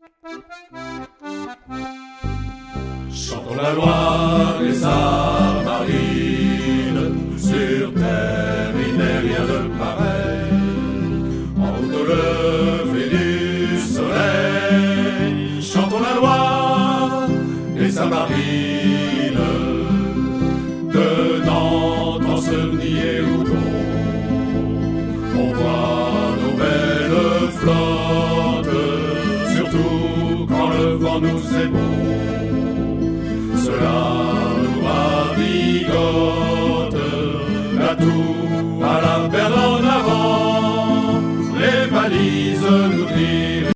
Chantons la loi des Samarines, sur terre il n'est rien de pareil. En route au lever du soleil, chantons la loi des Samarines. De Nantes en Semny et Houdon, on voit nos belles flottes, surtout quand le vent nous est bon.